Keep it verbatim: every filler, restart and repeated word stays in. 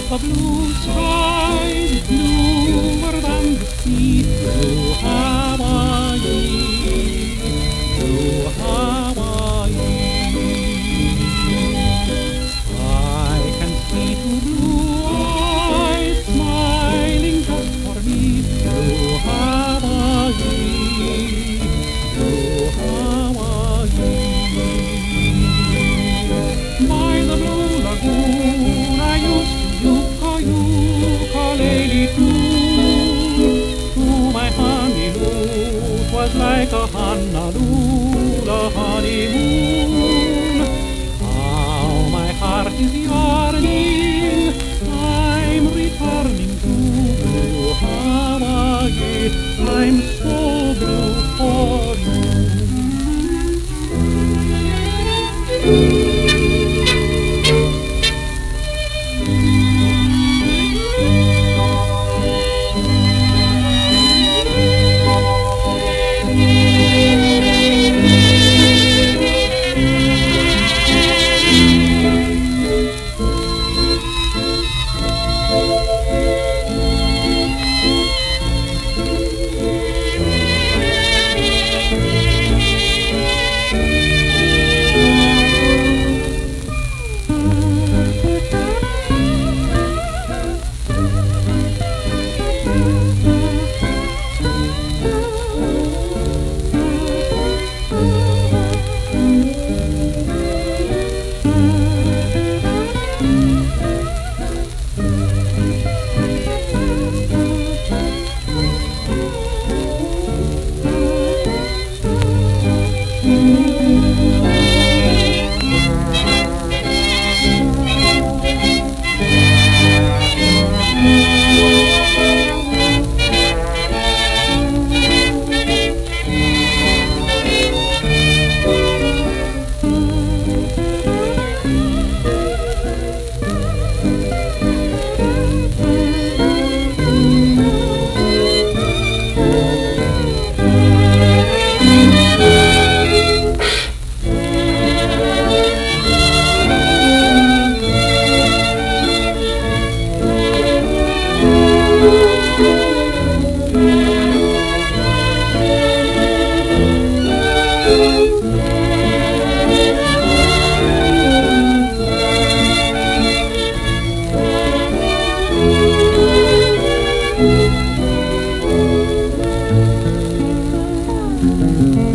The blue sky is bluer than the sea. Blue Hawaii, blue Hawaii. I can see two blue eyes smiling just for me. Blue Hawaii, blue Hawaii. By the blue lagoon I used to ukulele tune. To my honeymoon 'twas like a Honolulu honeymoon. Now my heart is yearning, I'm returning to blue Hawaii. I'm so blue for you. Thank you.